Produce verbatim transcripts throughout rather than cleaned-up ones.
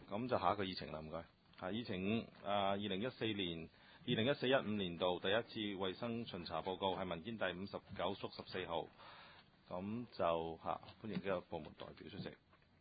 咁就下一個議程啦，唔該。係議程五啊，二零一四年、二零一四一五年度第一次衛生巡查報告係文件第五十九縮十四號。咁就嚇、啊、歡迎幾個部門代表出席。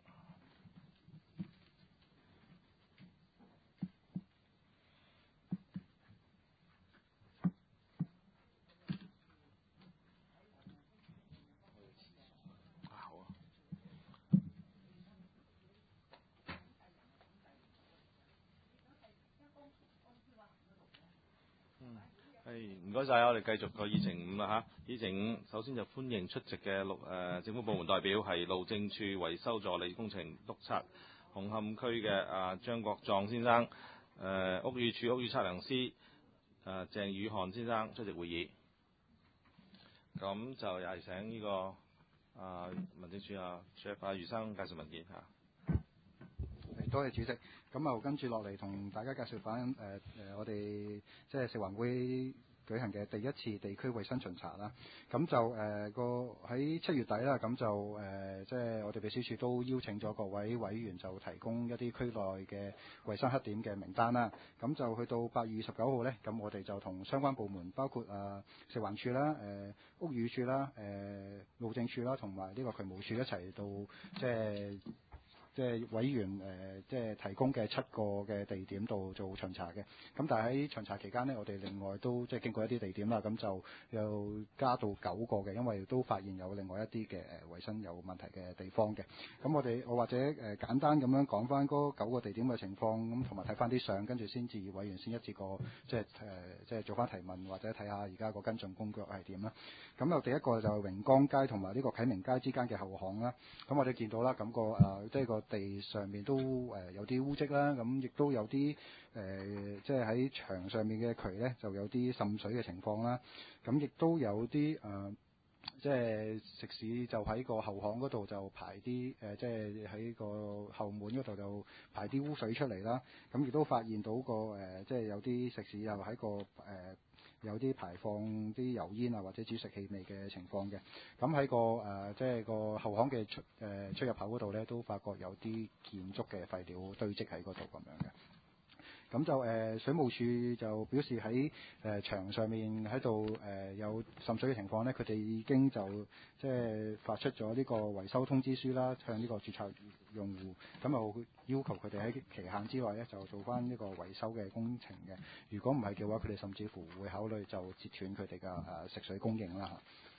唔該晒，我哋繼續個議程五啦嚇。議程五首先就歡迎出席嘅陸誒政府部門代表係路政署維修助理工程督察紅磡區嘅啊張國壯先生，誒、呃、屋宇署屋宇測量師誒、呃、鄭宇漢先生出席會議。咁就又係請呢、這個啊民政署啊 Chef 啊余生介紹文件嚇。 多謝主席。咁啊，跟住落嚟同大家介紹翻誒誒，我哋即係食環會舉行嘅第一次地區衛生巡查啦。咁就誒個喺七月底啦，咁就誒即係我哋秘書處都邀請咗各位委員就提供一啲區內嘅衛生黑點嘅名單啦。咁就去到八月二十九號呢，咁我哋就同相關部門包括啊食環署啦、誒屋宇署啦、誒路政署啦，同埋呢個渠務署一齊到即係。即係委員誒、呃，即係提供嘅七個嘅地點度做巡查嘅。咁但係喺巡查期間呢，我哋另外都即係經過一啲地點啦，咁就又加到九個嘅，因為都發現有另外一啲嘅誒衞生有問題嘅地方嘅。咁我哋我或者誒、呃、簡單咁樣講翻嗰九個地點嘅情況，咁同埋睇翻啲相，跟住先至委員先一次過即係誒、呃、即係做翻提問，或者睇下而家個跟進工作係點啦。咁又第一個就係榮光街同埋呢個啟明街之間嘅後巷啦。咁我哋見到啦，咁、個誒、呃、即係個地上面都誒、呃、有啲污跡啦，咁亦都有啲誒、呃、即係喺牆上面嘅渠咧就有啲滲水嘅情況啦，咁亦都有啲誒、呃、即係食肆就喺個後巷嗰度就排啲誒、呃、即係喺個後門嗰度就排啲污水出嚟啦，咁亦都發現到個誒、呃、即係有啲食肆又喺個誒。呃有啲排放啲油煙啊，或者煮食氣味嘅情況嘅。咁喺個誒、呃，即係個後巷嘅出誒、呃、出入口嗰度咧，都發覺有啲建築嘅廢料堆積喺嗰度咁樣嘅。咁就誒、呃、水務署就表示喺誒、呃、牆上面喺度誒有滲水嘅情況咧，佢哋已經就即係發出咗呢個維修通知書啦，向呢個註冊用戶，咁就要求佢哋喺期限之內咧就做翻呢個維修嘅工程嘅。如果唔係嘅話，佢哋甚至乎會考慮就截斷佢哋嘅誒食水供應啦。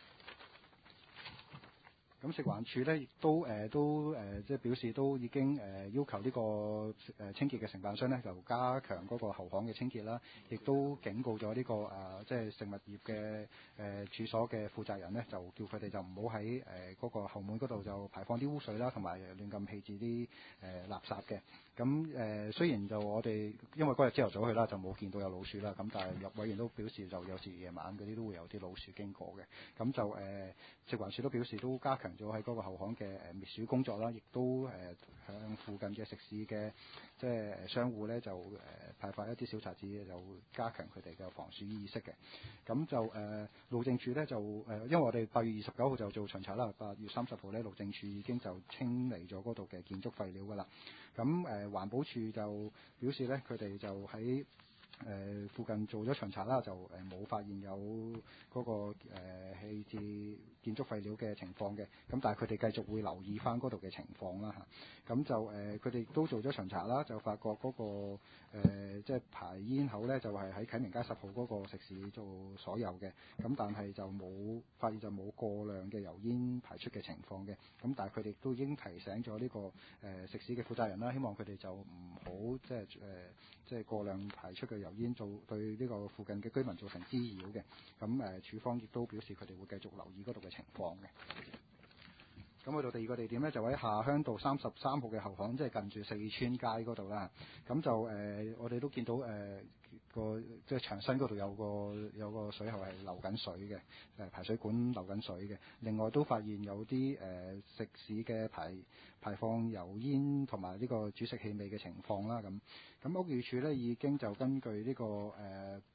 咁食環署咧亦都誒、呃、都誒、呃、即係表示都已經誒、呃、要求呢個誒清潔嘅承辦商咧就加強嗰個後巷嘅清潔啦，亦都警告咗呢、這個誒、呃、即係食物業嘅誒、呃、處所嘅負責人咧，就叫佢哋就唔好喺誒嗰個後門嗰度就排放啲污水啦，同埋亂咁棄置啲誒、呃、垃圾嘅。咁誒、呃、雖然就我哋因為嗰日朝頭早去啦，就冇見到有老鼠啦，咁但係入委員都表示就有時夜晚嗰啲都會有啲老鼠經過嘅。咁就誒、呃、食環署都表示都加強咗喺嗰個後巷嘅誒滅鼠工作啦，亦都誒、呃、向附近嘅食肆嘅即係商戶咧就誒、呃、派發一啲小冊子，就加強佢哋嘅防鼠意識嘅。咁就誒、呃、路政署咧就誒、呃，因為我哋八月二十九號就做巡查啦，八月三十號咧路政署已經就清理咗嗰度嘅建築廢料㗎啦。咁誒、呃、環保署就表示咧，佢哋就喺誒、呃、附近做咗巡查啦，就誒冇、呃、發現有嗰、那個誒棄置建築廢料嘅情況嘅。咁但係佢哋繼續會留意翻嗰度嘅情況啦嚇。咁、啊、就誒佢哋都做咗巡查啦，就發覺嗰、那個誒、呃、即係排煙口咧，就係、是、喺啟明街十號嗰個食肆做所有嘅。咁但係就冇發現就冇過量嘅油煙排出嘅情況嘅。咁但係佢哋都已經提醒咗呢、這個誒、呃、食肆嘅負責人啦，希望佢哋就唔好即係誒、呃、即係過量排出嘅油煙做對呢個附近嘅居民造成滋擾嘅。咁誒、呃、署方亦都表示佢哋會繼續留意嗰度嘅情況嘅。咁去到第二個地點咧，就喺下鄉道三十三號嘅後巷，即係近住四川街嗰度啦。咁就誒、呃，我哋都見到誒、呃、個即係牆身嗰度有個有個水喉係流緊水嘅，誒、呃、排水管流緊水嘅。另外都發現有啲誒、呃、食肆嘅排排放油煙同埋呢個煮食氣味嘅情況啦。咁咁屋宇署咧已經就根據呢、這個誒。呃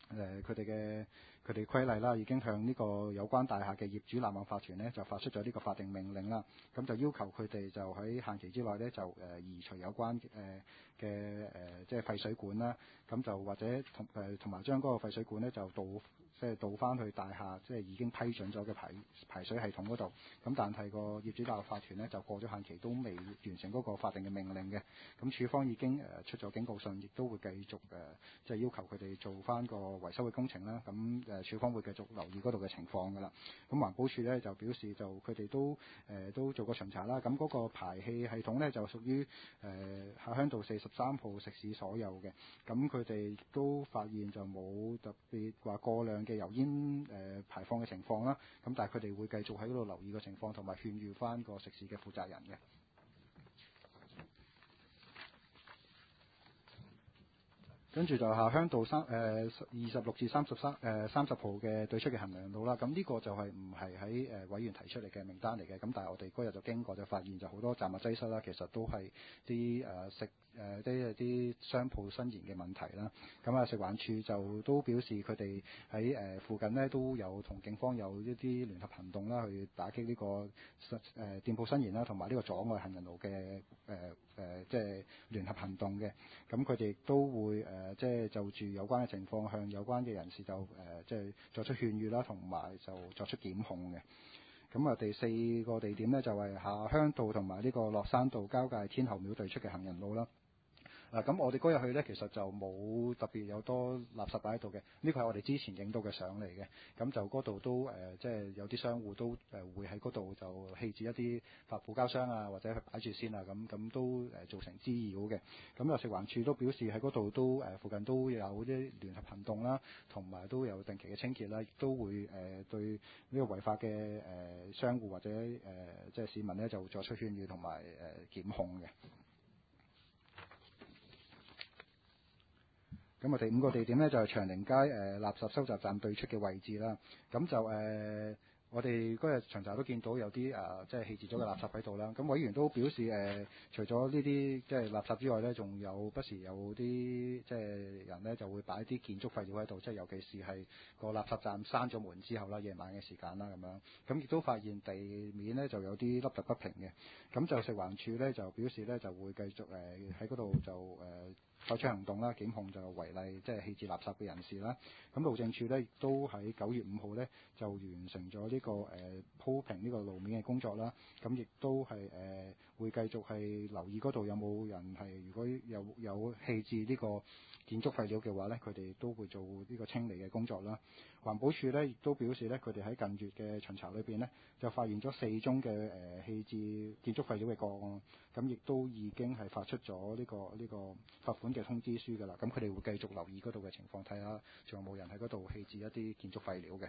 誒佢哋嘅佢哋規例啦，已經向呢個有關大廈嘅業主立案法團呢，就發出咗呢個法定命令啦。咁就要求佢哋就喺限期之內呢，就誒、呃、移除有關誒嘅誒即係廢水管啦。咁就或者同誒同埋將嗰個廢水管呢，就倒即係倒翻去大廈即係已經批准咗嘅排排水系統嗰度。咁但係個業主立案法團呢，就過咗限期都未完成嗰個法定嘅命令嘅。咁署方已經誒出咗警告信，亦都會繼續誒即係要求佢哋做翻個維修嘅工程啦。咁誒署方會繼續留意嗰度嘅情況㗎啦。咁環保署呢，就表示就佢哋都誒、呃、都做過巡查啦。咁嗰個排氣系統呢，就屬於誒下鄉道四十三號食肆所有嘅。咁佢哋都發現就冇特別話過量嘅油煙誒、呃、排放嘅情況啦。咁但係佢哋會繼續喺嗰度留意個情況，同埋勸喻翻個食肆嘅負責人嘅。跟住就下鄉道三誒二十六至三十三誒三十號嘅對出嘅行人路啦。咁呢個就係唔係喺誒委員提出嚟嘅名單嚟嘅。咁但係我哋嗰日就經過就發現就好多雜物擠塞啦。其實都係啲誒食誒啲啲商鋪伸延嘅問題啦。咁啊食環署就都表示佢哋喺誒附近呢都有同警方有一啲聯合行動啦，去打擊呢個誒、呃、店鋪伸延啦，同埋呢個阻礙行人路嘅誒誒即係聯合行動嘅。咁佢哋都會誒。呃即係就住有關嘅情況，向有關嘅人士就誒、呃、即係作出勸喻啦，同埋就作出檢控嘅。咁啊，第四個地點呢，就係、是、下鄉道同埋呢個落山道交界天后廟對出嘅行人路啦。啊，咁我哋嗰日去呢，其實就冇特別有多垃圾擺喺度嘅。呢個係我哋之前影到嘅相嚟嘅。咁就嗰度都誒、呃，即係有啲商戶都誒、呃、會喺嗰度就棄置一啲發泡膠箱啊，或者擺住先啊，咁咁都誒、呃、造成滋擾嘅。咁啊，食環署都表示喺嗰度都誒、呃、附近都有啲聯合行動啦，同埋都有定期嘅清潔啦，亦都會誒、呃、對呢個違法嘅誒、呃、商戶或者誒、呃、即係市民呢，就作出勸喻同埋誒檢控嘅。咁啊，第五個地點呢，就係、是、長寧街誒、呃、垃圾收集站對出嘅位置啦。咁就誒、呃，我哋嗰日巡查都見到有啲誒、呃，即係棄置咗嘅垃圾喺度啦。咁委員都表示誒、呃，除咗呢啲即係垃圾之外呢，仲有不時有啲即係人呢就會擺啲建築廢料喺度，即係尤其是係個垃圾站閂咗門之後啦，夜晚嘅時間啦咁樣。咁亦都發現地面呢就有啲凹凸不平嘅。咁就食環署呢，就表示呢就會繼續誒喺嗰度就誒。呃採取行動啦，檢控就違例即係棄置垃圾嘅人士啦。咁路政署呢，亦都喺九月五號呢，就完成咗呢、這個誒、呃、鋪平呢個路面嘅工作啦。咁亦都係誒、呃、會繼續係留意嗰度有冇人係如果有有棄置呢個建築廢料嘅話呢，佢哋都會做呢個清理嘅工作啦。環保署呢，亦都表示呢，佢哋喺近月嘅巡查裏邊呢，就發現咗四宗嘅誒、呃、棄置建築廢料嘅個案，咁亦都已經係發出咗呢、這個呢、這個罰款嘅通知書㗎啦。咁佢哋會繼續留意嗰度嘅情況，睇下仲有冇人喺嗰度棄置一啲建築廢料嘅。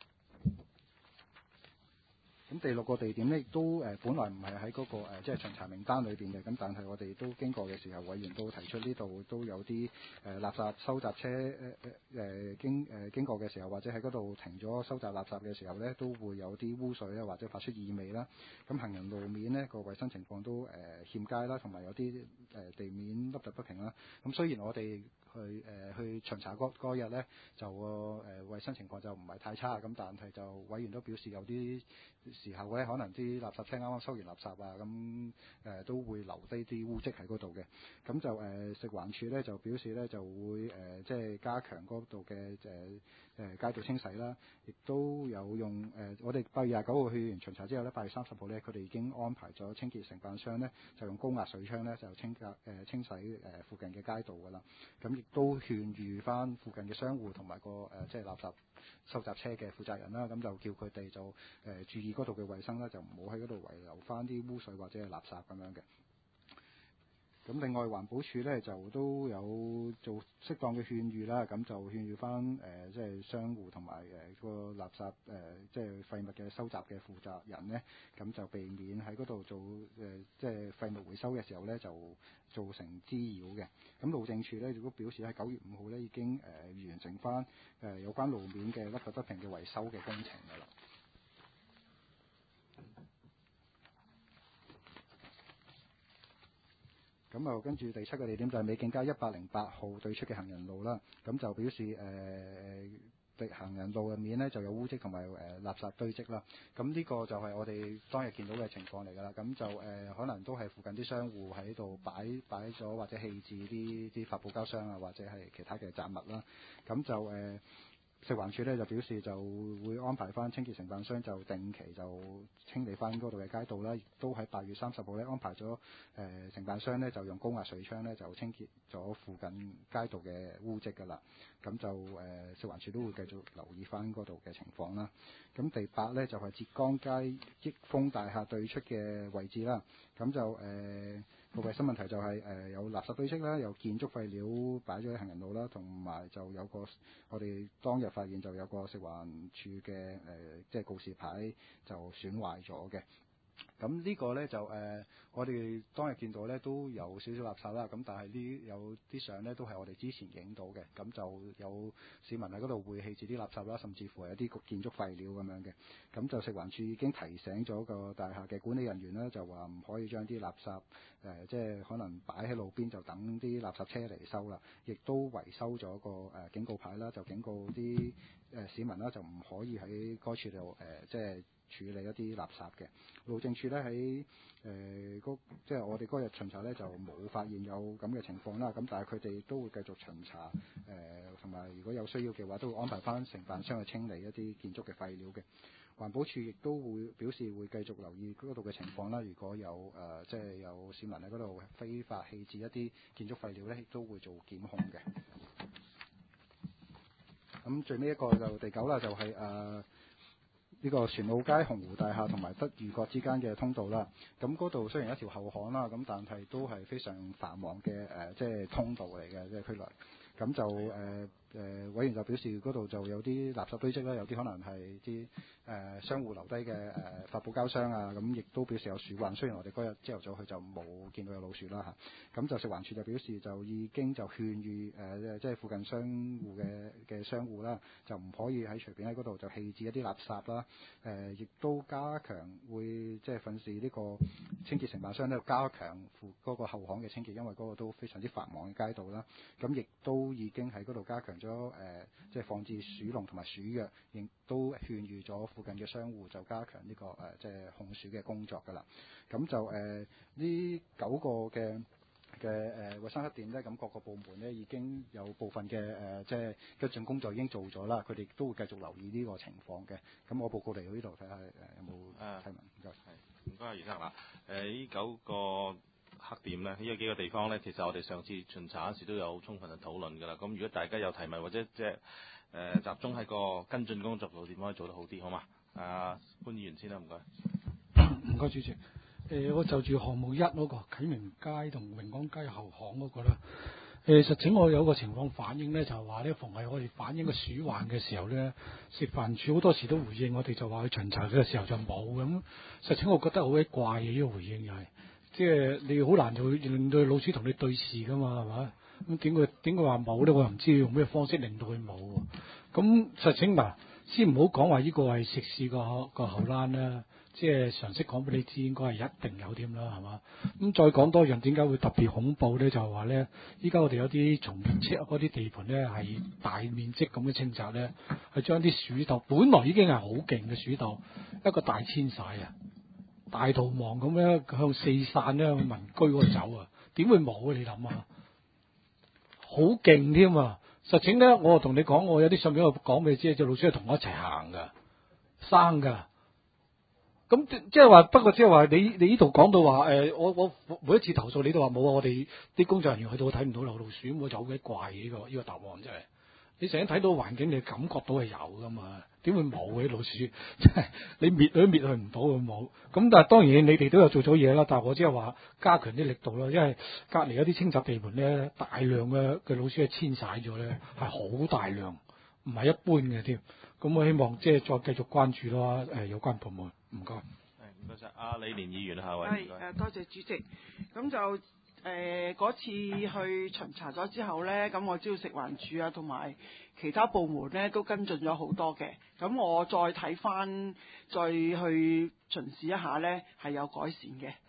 咁第六個地點呢，亦都誒、呃、本來唔係喺嗰個、呃、即係巡查名單裏邊嘅，咁但係我哋都經過嘅時候，委員都提出呢度都有啲誒、呃、垃圾收集車誒誒誒經誒、呃、經過嘅時候，或者喺嗰度停咗收集垃圾嘅時候呢，都會有啲污水啦，或者發出異味啦。咁行人路面呢個衞生情況都誒、呃、欠佳啦，同埋有啲誒、呃、地面凹凸不平啦。咁雖然我哋去誒、呃、去巡查嗰嗰日呢，就個誒衞生情況就唔係太差，咁但係就委員都表示有啲時候咧，可能啲垃圾車啱啱收完垃圾啊，咁誒、呃、都會留低啲污跡喺嗰度嘅。咁就誒、呃、食環署咧就表示咧就會誒、呃、即係加強嗰度嘅誒誒街道清洗啦，亦都有用誒、呃、我哋八月廿九號去完巡查之後咧，八月三十號咧佢哋已經安排咗清潔承辦商咧就用高壓水槍咧就清隔誒、呃、清洗誒、呃、附近嘅街道㗎啦。咁亦都勸喻翻附近嘅商戶同埋個誒、呃、即係垃圾收集車嘅負責人啦，咁就叫佢哋就誒、呃、注意嗰度嘅衞生啦，就唔好喺嗰度遺留翻啲污水或者係垃圾咁樣嘅。咁另外環保署咧就都有做適當嘅勸喻啦，咁就勸喻翻誒即係商戶同埋誒個垃圾誒即係廢物嘅收集嘅負責人咧，咁就避免喺嗰度做誒即係廢物回收嘅時候咧就造成滋擾嘅。咁路政署咧亦都表示喺九月五號咧已經誒、呃、完成翻誒有關路面嘅凹凸不平嘅維修嘅工程㗎啦。 咁啊跟住第七個地點就係美景街一百零八號對出嘅行人路啦。咁就表示誒。呃地行人路入面呢就有污跡同埋誒垃圾堆積啦，咁呢個就係我哋當日見到嘅情況嚟㗎啦。咁就誒、呃、可能都係附近啲商戶喺度擺擺咗或者棄置啲啲發泡膠箱啊，或者係其他嘅雜物啦。咁就誒、呃、食環署咧就表示就會安排翻清潔承辦商就定期就清理翻嗰度嘅街道啦，亦都喺八月三十號咧安排咗誒、呃、承辦商咧就用高壓水槍咧就清潔咗附近街道嘅污跡㗎啦。咁就誒、呃、食環署都會繼續留意翻嗰度嘅情況啦。咁第八呢，就係、是、浙江街益豐大廈對出嘅位置啦。咁就誒個衞生問題就係、是、誒、呃、有垃圾堆積啦，有建築廢料擺咗喺行人路啦，同埋就有個我哋當日發現就有個食環署嘅誒即係告示牌就損壞咗嘅。咁呢個呢，就誒、呃，我哋當日見到呢都有少少垃圾啦，咁但係呢有啲相呢都係我哋之前影到嘅，咁就有市民喺嗰度會棄置啲垃圾啦，甚至乎係一啲建築廢料咁樣嘅。咁就食環署已經提醒咗個大廈嘅管理人員啦，就話唔可以將啲垃圾誒、呃、即係可能擺喺路邊就等啲垃圾車嚟收啦，亦都維修咗個誒、呃、警告牌啦，就警告啲誒、呃、市民啦，就唔可以喺該處度誒、呃、即係處理一啲垃圾嘅。路政署咧喺誒嗰即係我哋嗰日巡查咧就冇發現有咁嘅情況啦，咁但係佢哋都會繼續巡查誒，同、呃、埋如果有需要嘅話，都會安排翻承辦商去清理一啲建築嘅廢料嘅。環保署亦都會表示會繼續留意嗰度嘅情況啦。如果有誒、呃、即係有市民喺嗰度非法棄置一啲建築廢料咧，亦都會做檢控嘅。咁最尾一個就第九啦，就係、是、誒。呃呢個船澳街鴻湖大廈同埋德裕閣之間嘅通道啦，咁嗰度雖然一條後巷啦，咁但係都係非常繁忙嘅誒、呃，即係通道嚟嘅，即係區內。咁就誒誒、呃呃、委員就表示嗰度就有啲垃圾堆積啦，有啲可能係啲誒商戶留低嘅誒發泡膠箱啊，咁亦都表示有鼠患。雖然我哋嗰日朝頭早去就冇見到有老鼠啦嚇，咁就食環署就表示就已經就勸喻誒、呃、即係附近商戶嘅嘅商戶啦，就唔可以喺隨便喺嗰度就棄置一啲垃圾啦。誒、呃，亦都加強會即係訓示呢個清潔承辦商咧，加強附嗰個後巷嘅清潔，因為嗰個都非常之繁忙嘅街道啦。咁亦都已經喺嗰度加強咗誒、呃，即係放置鼠籠同埋鼠藥，亦都勸喻咗附近嘅商戶就加強呢、這個誒、呃，即係控鼠嘅工作㗎啦。咁就誒呢、呃、九個嘅嘅誒衞生黑點咧，咁各個部門咧已經有部分嘅誒、呃，即係跟進工作已經做咗啦。佢哋都會繼續留意呢個情況嘅。咁我報告嚟到呢度睇下誒有冇提問。唔該。 係，唔該阿余生啦。誒呢九個黑點咧，呢個幾個地方咧，其實我哋上次巡查嗰時都有充分嘅討論㗎啦。咁如果大家有提問或者即係誒集中喺個跟進工作度點可以做得好啲，好嘛？啊潘議員先啦，唔該。 唔該主席。誒、呃，我就住項目一嗰、那個啟明街同榮光街後巷嗰個啦。誒、呃，實情我有個情況反映咧，就係話咧，逢係我哋反映個鼠患嘅時候咧，食環署好多時都回應我哋，就話去巡查嘅時候就冇咁。實情我覺得好鬼怪嘅呢、這個回應又、就、係、是，即係你好難就令到老鼠同你對視噶嘛，係嘛？咁點解點解話冇咧？我又唔知用咩方式令到佢冇。咁實情嗱，先唔好講話呢個係食肆個個後欄啦。即係常識講俾你知，應該係一定有添啦，係嘛？咁再講多樣，點解會特別恐怖咧？就係話咧，依家我哋有啲從面車嗰啲地盤咧，係大面積咁嘅清拆咧，係將啲鼠竇，本來已經係好勁嘅鼠竇，一個大遷徙啊，大逃亡咁樣向四散咧，向民居嗰度走啊，點會冇啊？你諗下，好勁添啊！實情咧，我同你講，我有啲相片我講俾你知，隻老鼠係同我一齊行㗎，生㗎。咁即係話，不過即係話，你你呢度講到話，誒、呃，我我每一次投訴你都話冇啊，我哋啲工作人員去到睇唔到有老鼠，咁我就好鬼怪呢、這個呢、這個答案真係。你成日睇到環境，你感覺到係有噶嘛？點會冇嘅啲老鼠？即係你滅佢都滅去唔到佢冇。咁但係當然你哋都有做咗嘢啦。但係我即係話加強啲力度咯，因為隔離有啲清拆地盤咧，大量嘅嘅老鼠係遷徙咗咧，係好大量，唔係一般嘅添。咁我希望即係再繼續關注咯，誒、呃、有關部門。唔該，係唔該晒。阿李連議員下位。 係誒，多謝主席。咁就誒嗰、呃、次去巡查咗之後咧，咁我知道食環署啊同埋其他部門咧都跟進咗好多嘅。咁我再睇翻，再去巡視一下咧，係有改善嘅。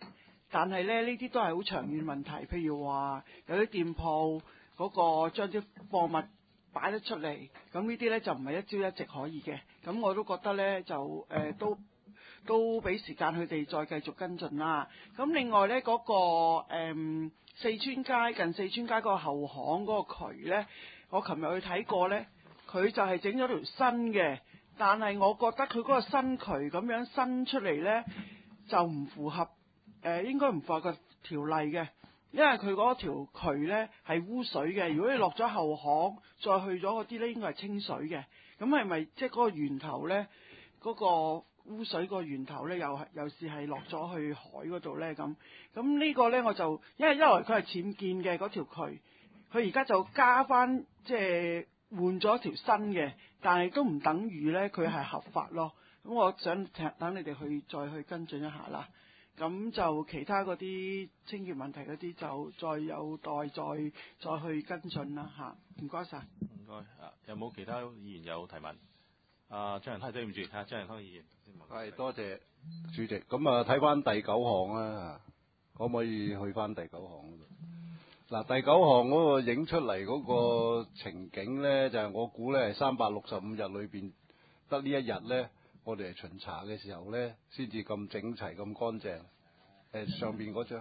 但係咧呢啲都係好長遠問題，譬如話有啲店鋪嗰個將啲貨物擺得出嚟，咁呢啲咧就唔係一朝一夕可以嘅。咁我都覺得咧就誒、呃、都都俾時間佢哋再繼續跟進啦。咁另外咧嗰、嗰個、嗯、四川街近四川街嗰個後巷嗰個渠咧，我琴日去睇過咧，佢就係整咗條新嘅，但係我覺得佢嗰個新渠咁樣新出嚟咧就唔符合誒、呃、應該唔符合個條例嘅。因為佢嗰條渠呢係污水嘅，如果你落咗後巷，再去咗嗰啲呢應該係清水嘅。咁係咪即係嗰個源頭呢？嗰、嗰個污水個源頭呢，又係又是係落咗去海嗰度呢？咁咁呢個呢，我就因為一來佢係僭建嘅嗰條渠，佢而家就加翻即係換咗條新嘅，但係都唔等於呢，佢係合法咯。咁我想等你哋去再去跟進一下啦。咁就其他嗰啲清潔問題嗰啲就再有待再再去跟進啦嚇，唔該晒。 唔該，啊有冇其他議員有提問？啊張仁輝，對唔住，睇下張仁輝議員。 係多謝主席。咁啊睇翻第九項啦，可唔可以去翻第九項嗰度？嗱，第九項嗰個影出嚟嗰個情景咧，就係、是、我估咧係三百六十五日裏邊得呢一日咧。我哋係巡查嘅時候咧，先至咁整齊、咁乾淨。誒、呃、上邊嗰張，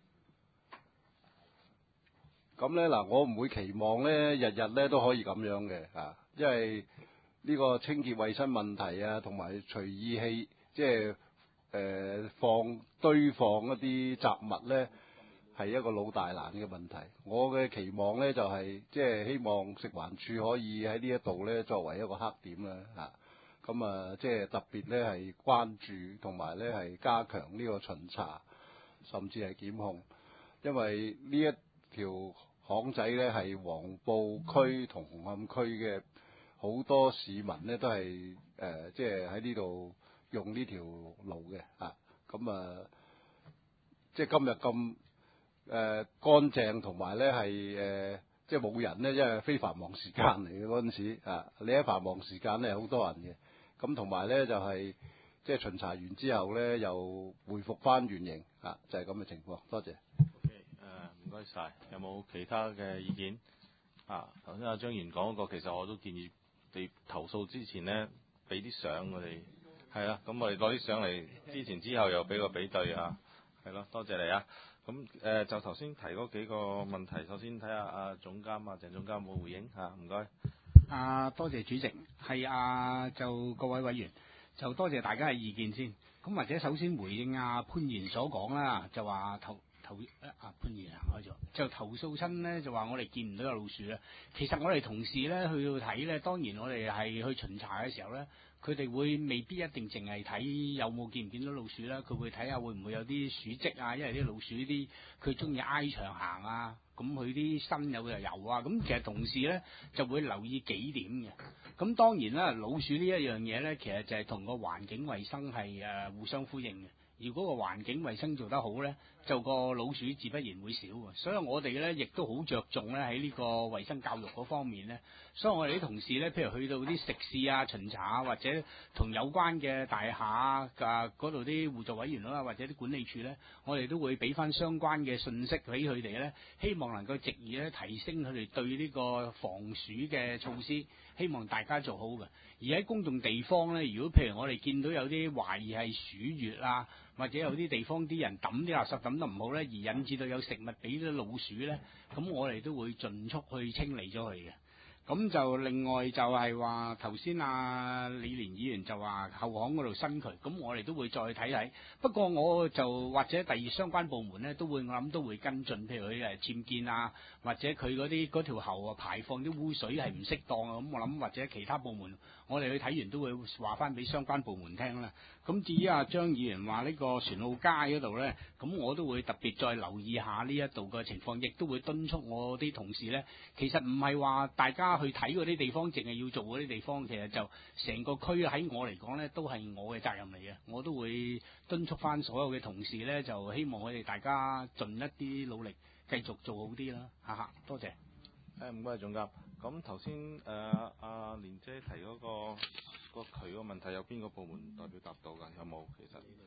咁咧嗱，我唔會期望咧日日咧都可以咁樣嘅啊，因為呢個清潔衞生問題啊，同埋隨意棄即係誒、呃、放堆放一啲雜物咧，係一個老大難嘅問題。我嘅期望咧就係即係希望食環署可以喺呢一度咧作為一個黑點啦嚇。咁啊，即係特別咧係關注同埋咧係加強呢個巡查，甚至係檢控，因為呢一條巷仔咧係黃埔區同紅磡區嘅好多市民咧都係誒、呃，即係喺呢度用呢條路嘅啊。咁啊，即係今日咁誒乾淨同埋咧係誒，即係冇人咧，因為非繁忙時間嚟嘅嗰陣時啊，你喺繁忙時間咧好多人嘅。咁同埋咧就係即係巡查完之後咧，又恢復翻原形啊，就係咁嘅情況。多謝。 OK，誒唔該晒。有冇其他嘅意見？啊，頭先阿張元講嗰個，其實我都建議你投訴之前咧，俾啲相我哋。係啦，咁我哋攞啲相嚟，之前之後又俾個比對啊。係咯，多謝你啊。咁誒、呃、就頭先提嗰幾個問題，首先睇下阿總監啊，鄭總監有冇回應嚇？唔該。 啊，多謝主席，係啊，就各位委員，就多謝大家嘅意見先。咁或者首先回應阿潘賢所講啦，就話投投啊潘賢啊開咗，就投訴親咧就話我哋見唔到有老鼠啦。其實我哋同事咧去到睇咧，當然我哋係去巡查嘅時候咧，佢哋會未必一定淨係睇有冇見唔見到老鼠啦，佢會睇下會唔會有啲鼠跡啊，因為啲老鼠啲佢中意挨牆行啊。咁佢啲身有又油啊，咁其實同事咧就會留意幾點嘅。咁當然啦，老鼠呢一樣嘢咧，其實就係同個環境衛生係誒互相呼應嘅。如果個環境衛生做得好咧，就個老鼠自不然會少嘅。所以我哋咧亦都好着重咧喺呢個衛生教育嗰方面咧。所以我哋啲同事咧，譬如去到啲食肆啊、巡查啊，或者同有關嘅大廈啊嗰度啲互助委員啦，或者啲管理處咧，我哋都會俾翻相關嘅信息俾佢哋咧，希望能夠藉以咧提升佢哋對呢個防鼠嘅措施，希望大家做好嘅。而喺公眾地方咧，如果譬如我哋見到有啲懷疑係鼠穴啊，或者有啲地方啲人抌啲垃圾抌得唔好咧，而引致到有食物俾啲老鼠咧，咁我哋都會盡速去清理咗佢嘅。咁就另外就係話頭先阿李連議員就話後巷嗰度新渠，咁我哋都會再睇睇。不過我就或者第二相關部門咧都會我諗都會跟進，譬如佢誒僭建啊，或者佢嗰啲嗰條喉啊排放啲污水係唔適當啊，咁我諗或者其他部門我哋去睇完都會話翻俾相關部門聽啦。咁至於阿張議員話呢個船澳街嗰度咧，咁我都會特別再留意下呢一度嘅情況，亦都會敦促我啲同事咧，其實唔係話大家去睇嗰啲地方，淨係要做嗰啲地方，其實就成個區喺我嚟講咧，都係我嘅責任嚟嘅。我都會敦促翻所有嘅同事咧，就希望佢哋大家盡一啲努力，繼續做好啲啦。哈哈，多謝。 誒唔該，總監。咁頭先誒阿蓮姐提嗰、嗰個、嗰個渠個問題，有邊個部門代表答到㗎？有冇其實？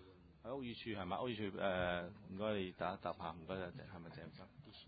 喺屋宇署係嘛？屋宇署誒，唔該你答答下，唔該啊，係咪鄭生？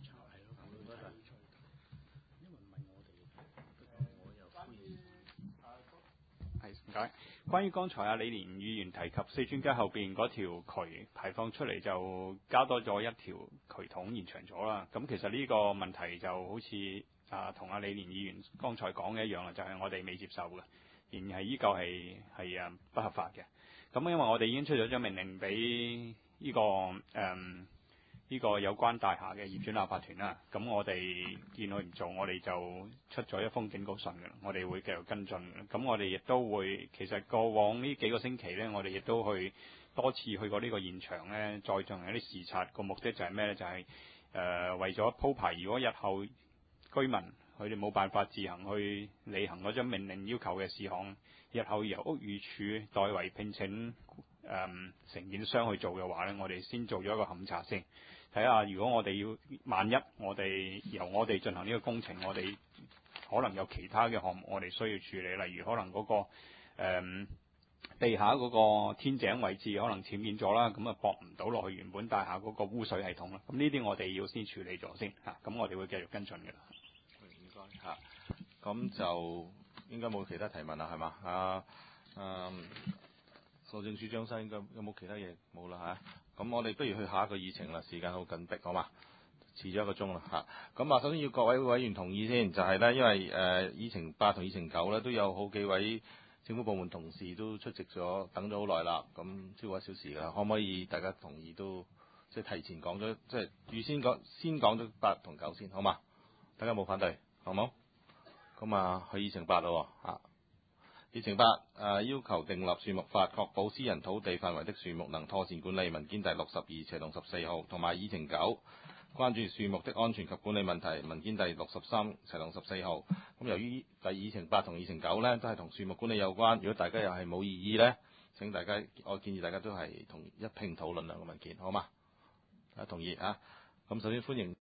係唔該。關於剛才阿李連議員提及四川街後邊嗰條渠排放出嚟就加多咗一條渠桶延長咗啦。咁其實呢個問題就好似啊同阿李連議員剛才講嘅一樣啦，就係、是、我哋未接受嘅，仍然係依舊係係啊不合法嘅。咁因為我哋已經出咗張命令俾呢、這個誒。嗯呢個有關大廈嘅業主立法團啦，咁我哋見佢唔做，我哋就出咗一封警告信嘅，我哋會繼續跟進嘅。咁我哋亦都會，其實過往呢幾個星期呢，我哋亦都去多次去過呢個現場呢，再進行一啲視察。個目的就係咩呢？就係、是、誒、呃、為咗鋪排，如果日後居民佢哋冇辦法自行去履行嗰張命令要求嘅事項，日後由屋宇署代為聘請誒、呃、承建商去做嘅話呢，我哋先做咗一個勘查先。睇下，如果我哋要萬一我哋由我哋進行呢個工程，我哋可能有其他嘅項目我哋需要處理，例如可能嗰、那個誒、嗯、地下嗰個天井位置可能僭建咗啦，咁啊駁唔到落去原本大廈嗰個污水系統啦。咁呢啲我哋要先處理咗先嚇，咁、啊、我哋會繼續跟進嘅啦。 唔該嚇，咁就應該冇其他提問啦，係嘛？啊嗯，路政署張生應該有冇其他嘢？冇啦嚇。咁我哋不如去下一個議程啦，時間好緊迫，好嘛？遲咗一個鐘啦嚇。咁啊，首先要各位委員同意先，就係、是、咧，因為誒、呃、議程八同議程九咧都有好幾位政府部門同事都出席咗，等咗好耐啦，咁超過一小時啦，可唔可以大家同意都即係提前講咗，即係預先講先講咗八同九先，好嘛？大家冇反對，好冇？咁啊，去議程八咯嚇。議程八，誒、呃、要求訂立樹木法，確保私人土地範圍的樹木能妥善管理。文件第六十二斜龍十四號，同埋議程九，關注樹木的安全及管理問題。文件第六十三斜龍十四號。咁由於第議程八同議程九呢都係同樹木管理有關，如果大家又係冇異議呢，請大家我建議大家都係同一併討論兩個文件，好嘛？大家同意啊？咁首先歡迎。